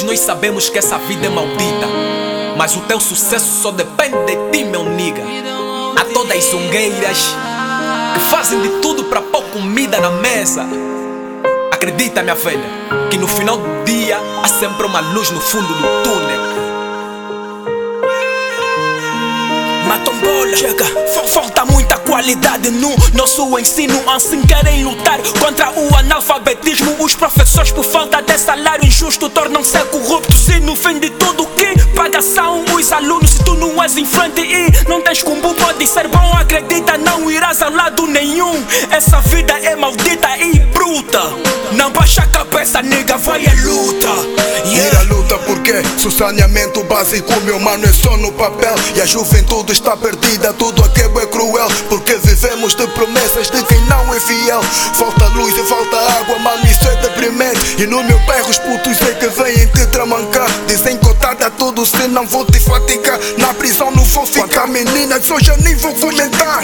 nós sabemos que essa vida é maldita, mas o teu sucesso só depende de ti, meu nigga. Há todas as zongueiras que fazem de tudo pra pôr comida na mesa. Acredita, minha velha, que no final do dia há sempre uma luz no fundo do túnel. Matombola, chega, falta muita qualidade no nosso ensino. Assim querem lutar contra o analfabetismo. Os professores, por falta de salário injusto, tornam-se corruptos. E no fim de tudo, quem paga são os alunos. Se tu não és influente e não tens combo, pode ser bom, acredita, não irás a lado nenhum. Essa vida é maldita e bruta. Não baixa a cabeça, nega, vai à luta. Ir à luta porque se o saneamento básico, meu mano, é só no papel. E a juventude está perdida, tudo aqui é cruel, porque vivemos de promessas de quem não é fiel. Falta luz e falta água, mano, isso é deprimente. E no meu bairro os putos é que vêm te tramancar. Dizem que eu tá tudo, se não vou te fatigar. Na prisão não vou ficar, meninas, hoje eu nem vou comentar.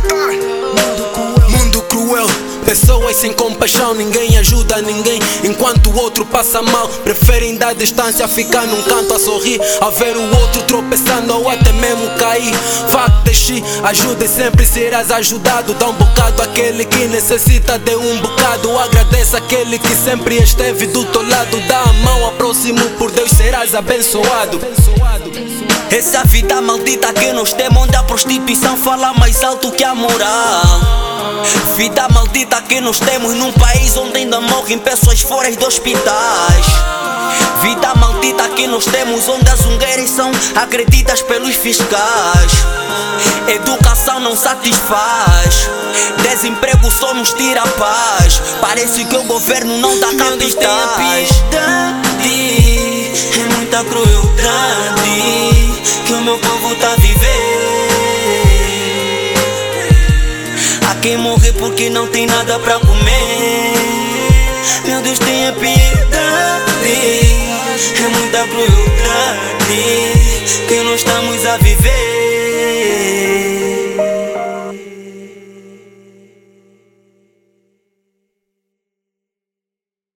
Mundo cruel, pessoas sem compaixão, ninguém ajuda ninguém. Enquanto o outro passa mal, preferem dar distância, ficar num canto a sorrir, a ver o outro tropeçando ou até mesmo cair. Fuck the shit, ajuda e sempre serás ajudado. Dá um bocado àquele que necessita de um bocado. Agradece àquele que sempre esteve do teu lado. Dá a mão ao próximo, por Deus serás abençoado. Essa vida maldita que nós temos, onde a prostituição fala mais alto que a moral. Vida maldita que nós temos num país onde ainda morrem pessoas fora de hospitais. Vida maldita que nós temos onde as zongueiras são agredidas pelos fiscais. Educação não satisfaz, desemprego só nos tira a paz. Parece que o governo não dá capitais. É muita crueldade que o meu povo tá a viver. Há quem morre porque não tem nada pra comer. Meu Deus, tenha piedade. É muita crueldade que nós estamos a viver.